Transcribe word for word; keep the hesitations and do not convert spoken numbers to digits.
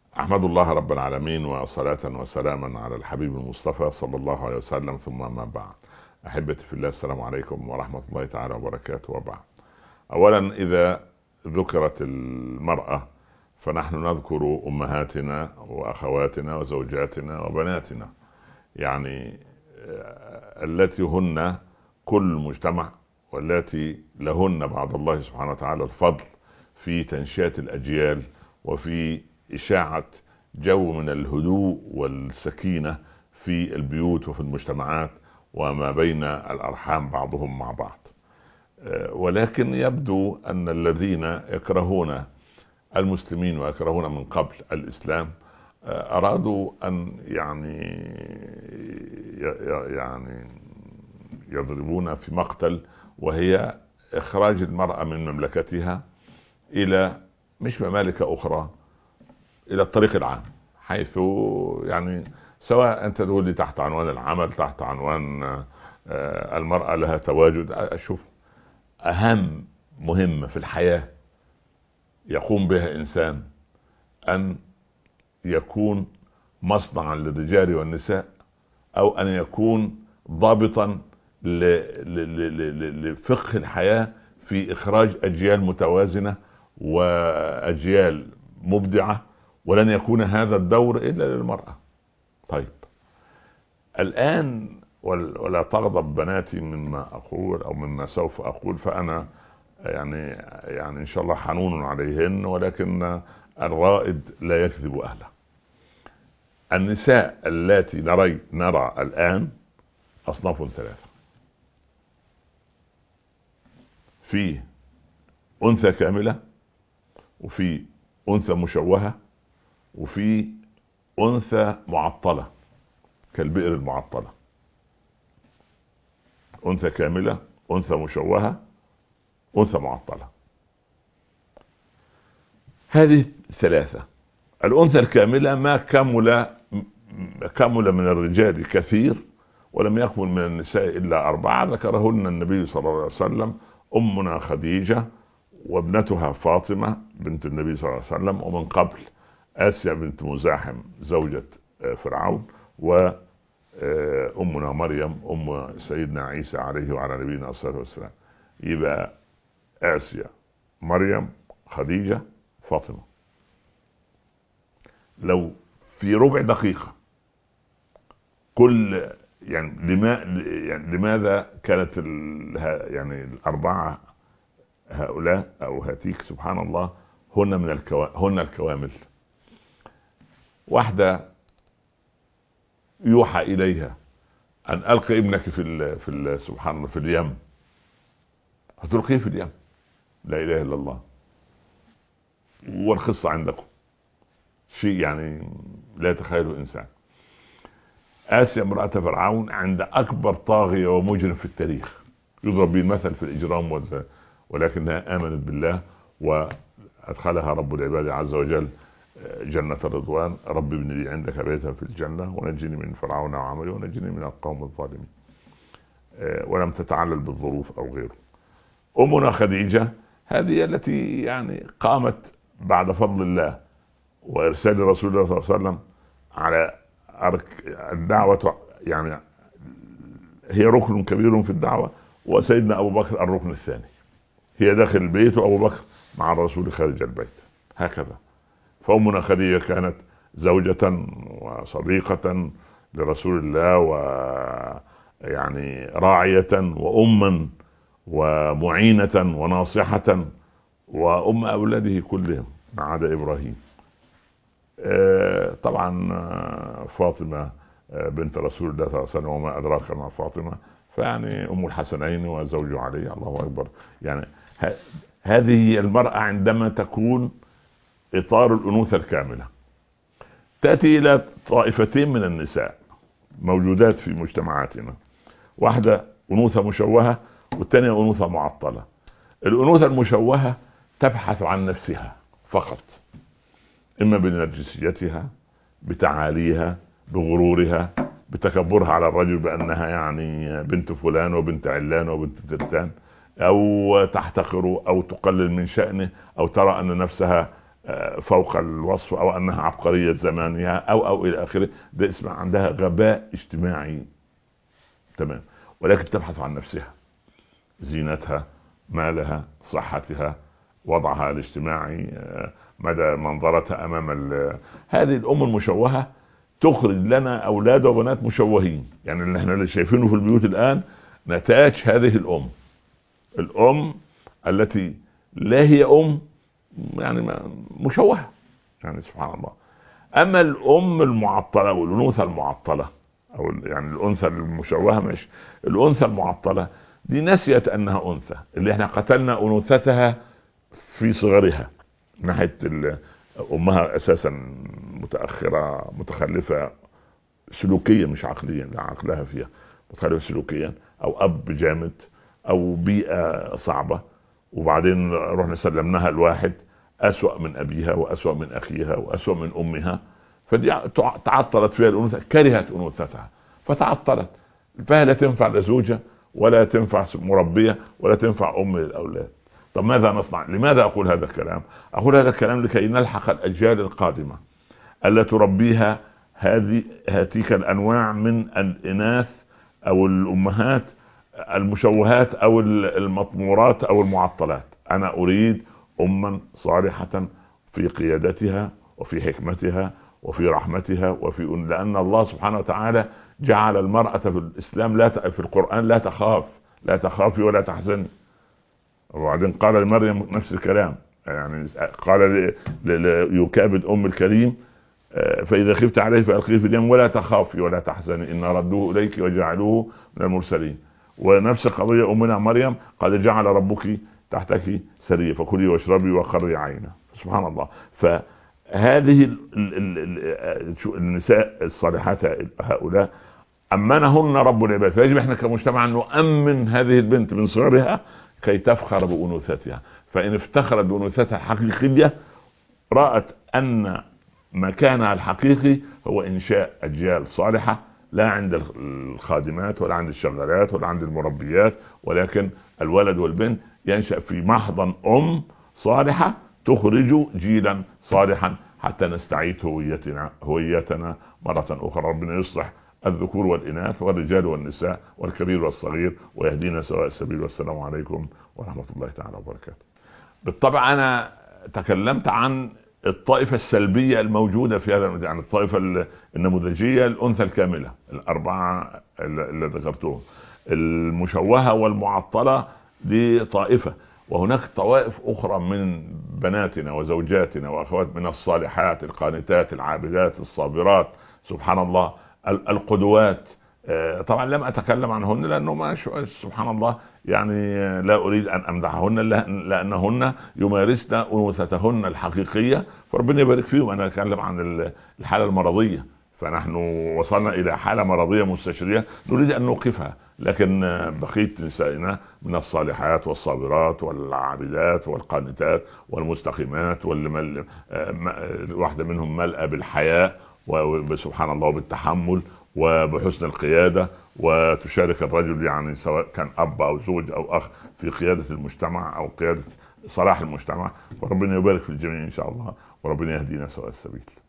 أحمد الله رب العالمين، وصلاة وسلاما على الحبيب المصطفى صلى الله عليه وسلم، ثم ما بعد. أحبتي في الله، السلام عليكم ورحمة الله تعالى وبركاته. وبعد، أولا إذا ذكرت المرأة فنحن نذكر أمهاتنا وأخواتنا وزوجاتنا وبناتنا، يعني التي هن كل مجتمع، والتي لهن بعد الله سبحانه وتعالى الفضل في تنشئة الأجيال وفي إشاعة جو من الهدوء والسكينة في البيوت وفي المجتمعات وما بين الأرحام بعضهم مع بعض. ولكن يبدو أن الذين يكرهون المسلمين ويكرهون من قبل الإسلام أرادوا أن يعني يعني يضربون في مقتل، وهي إخراج المرأة من مملكتها إلى مش ممالك أخرى، إلى الطريق العام، حيث يعني سواء أنت تقول لي تحت عنوان العمل، تحت عنوان المرأة لها تواجد. أشوف أهم مهمة في الحياة يقوم بها إنسان أن يكون مصنعا للرجال والنساء، أو أن يكون ضابطا لفقه الحياة في إخراج أجيال متوازنة وأجيال مبدعة، ولن يكون هذا الدور إلا للمرأة. طيب الآن، ولا تغضب بناتي مما أقول أو مما سوف أقول، فأنا يعني يعني إن شاء الله حنون عليهن، ولكن الرائد لا يكذب أهله. النساء التي نرى نرى الآن أصناف ثلاثة: في أنثى كاملة، وفي أنثى مشوهة، وفي أنثى معطلة كالبئر المعطلة. أنثى كاملة، أنثى مشوهة، أنثى معطلة. هذه ثلاثة. الأنثى الكاملة ما كمل كمل من الرجال كثير، ولم يكمل من النساء إلا أربعة ذكرهن النبي صلى الله عليه وسلم: أمنا خديجة، وابنتها فاطمة بنت النبي صلى الله عليه وسلم، ومن قبل آسيا بنت مزاحم زوجة فرعون، وأمنا مريم أم سيدنا عيسى عليه وعلى نبينا الصلاة والسلام. يبقى آسيا، مريم، خديجة، فاطمة. لو في ربع دقيقة كل يعني لما يعني لماذا كانت يعني الأربعة هؤلاء أو هاتيك سبحان الله هن من الكوا هن الكوامل. واحدة يوحى إليها أن ألقي ابنك في ال في ال سبحان الله في اليم، هتلقيه في اليم، لا إله إلا الله. والقصة عندكم شيء يعني لا يتخيله إنسان. آسيا امرأة فرعون عند أكبر طاغية ومجرم في التاريخ، يضرب به المثل في الإجرام، ولكنها آمنت بالله وأدخلها رب العباد عز وجل جنة الرضوان: رب ابن لي عندك بيتا في الجنة ونجني من فرعون وعمله ونجني من القوم الظالمين. ولم تتعلل بالظروف أو غيره. أمنا خديجة هذه التي يعني قامت بعد فضل الله وإرسال رسول الله صلى الله عليه وسلم على الدعوة، يعني هي ركن كبير في الدعوة، وسيدنا أبو بكر الركن الثاني. هي داخل البيت وأبو بكر مع الرسول خارج البيت، هكذا. فأمنا خديجة كانت زوجة وصديقة لرسول الله، ويعني راعية وأما ومعينة وناصحة، وأم أولاده كلهم ما عدا إبراهيم. طبعا فاطمة بنت رسول الله صلى الله عليه وسلم، وما أدراك ما فاطمة، فيعني أم الحسنين وزوج علي، الله أكبر. يعني هذه المرأة عندما تكون إطار الأنوثة الكاملة، تأتي إلى طائفتين من النساء موجودات في مجتمعاتنا: واحدة أنوثة مشوهة، والثانية أنوثة معطلة. الأنوثة المشوهة تبحث عن نفسها فقط، إما بنرجسيتها، بتعاليها، بغرورها، بتكبرها على الرجل بأنها يعني بنت فلان وبنت علان وبنت تلتان، أو تحتقره أو تقلل من شأنه، أو ترى أن نفسها فوق الوصف او انها عبقرية زمانها او او الى اخره، ده اسمه عندها غباء اجتماعي. تمام. ولكن تبحث عن نفسها، زينتها، مالها، صحتها، وضعها الاجتماعي، مدى منظرتها امام هذه الام المشوهة تخرج لنا اولاد وبنات مشوهين. يعني اللي احنا اللي شايفينه في البيوت الان نتاج هذه الام، الام التي لا هي ام، يعني مشوهة، يعني سبحان الله. اما الام المعطلة والانوثة المعطلة او يعني الانثى المشوهة، مش الانثى المعطلة دي، نسيت انها انثى، اللي احنا قتلنا انوثتها في صغرها، ناحية امها اساسا متأخرة متخلفة سلوكيا مش عقليا، لا عقلها فيها متخلفة سلوكيا، او اب جامد، او بيئة صعبة، وبعدين رحنا سلمناها الواحد اسوأ من ابيها واسوأ من اخيها واسوأ من امها، فدي تعطلت فيها الانوثة، كرهت انوثتها فتعطلت، فلا تنفع لزوجة ولا تنفع مربية ولا تنفع ام للاولاد. طب ماذا نصنع؟ لماذا اقول هذا الكلام؟ اقول هذا الكلام لكي نلحق الاجيال القادمة الا تربيها هذه هاتيك الانواع من الاناث او الامهات المشوهات او المطمورات او المعطلات. انا اريد اما صالحة في قيادتها وفي حكمتها وفي رحمتها وفي، لان الله سبحانه وتعالى جعل المرأة في الاسلام لا ت... في القرآن لا تخاف، لا تخافي ولا تحزني. وبعدين قال لمريم نفس الكلام، يعني قال ل... ل... يكابد ام الكريم فاذا خفت عليه فالقيه في اليم ولا تخافي ولا تحزني ان ردوه اليك وجعلوه من المرسلين. ونفس القضية امنا مريم قد جعل ربك تحتك سرية فكلي واشربي وقري عينا. سبحان الله. فهذه النساء الصالحات هؤلاء امنهن رب العباد، فيجب احنا كمجتمع ان نؤمن هذه البنت من صغرها كي تفخر بانوثتها. فان افتخرت بانوثتها الحقيقية رأت ان مكانها الحقيقي هو انشاء اجيال صالحة، لا عند الخادمات ولا عند الشغالات ولا عند المربيات، ولكن الولد والبنت ينشأ في محضن ام صالحة تخرج جيلا صالحا حتى نستعيد هويتنا هويتنا مرة اخرى. ربنا يصلح الذكور والاناث والرجال والنساء والكبير والصغير ويهدينا سواء السبيل. والسلام عليكم ورحمة الله تعالى وبركاته. بالطبع انا تكلمت عن الطائفة السلبية الموجودة في هذا، يعني الطائفة النموذجية الأنثى الكاملة الأربعة اللي ذكرتهم، المشوهة والمعطلة دي طائفة، وهناك طوائف أخرى من بناتنا وزوجاتنا وأخوات من الصالحات القانتات العابدات الصابرات سبحان الله القدوات. طبعا لم أتكلم عنهن لأنه ما سبحان الله يعني لا أريد أن أمدحهن لأنهن يمارسن أنوثتهن الحقيقية، فربنا يبارك فيهم. أنا أتكلم عن الحالة المرضية، فنحن وصلنا إلى حالة مرضية مستشرية نريد أن نوقفها، لكن بقية نسائنا من الصالحات والصابرات والعابدات والقانتات والمستقيمات، واللي واحدة منهم ملأة بالحياء وسبحان الله بالتحمل وبحسن القيادة، وتشارك الرجل يعني سواء كان أب أو زوج أو أخ في قيادة المجتمع أو قيادة صلاح المجتمع. وربنا يبارك في الجميع إن شاء الله، وربنا يهدينا سواء السبيل.